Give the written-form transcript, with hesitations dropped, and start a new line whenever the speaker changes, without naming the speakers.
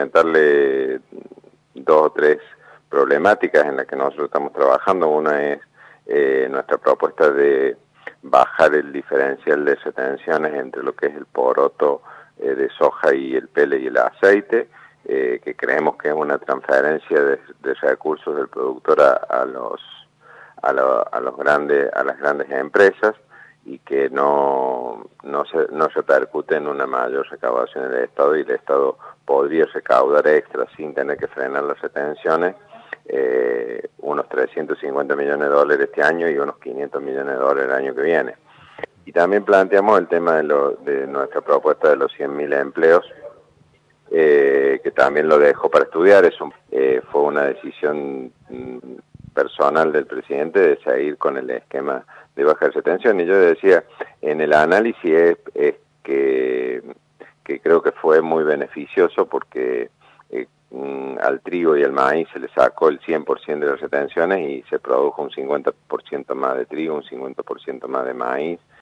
presentarle dos o tres problemáticas en las que nosotros estamos trabajando. Una es nuestra propuesta de bajar el diferencial de retenciones entre lo que es el poroto de soja y el pele y el aceite, que creemos que es una transferencia de recursos del productor a las grandes empresas, y que no repercute en una mayor recaudación del Estado, y el Estado podría recaudar extra sin tener que frenar las retenciones, unos 350 millones de dólares este año y unos 500 millones de dólares el año que viene. Y también planteamos el tema de nuestra propuesta de los 100.000 empleos, que también lo dejo para estudiar. Eso fue una decisión personal del presidente de seguir con el esquema de baja de retención, y yo decía en el análisis que creo que fue muy beneficioso, porque al trigo y al maíz se le sacó el 100% de las retenciones y se produjo un 50% más de trigo, un 50% más de maíz,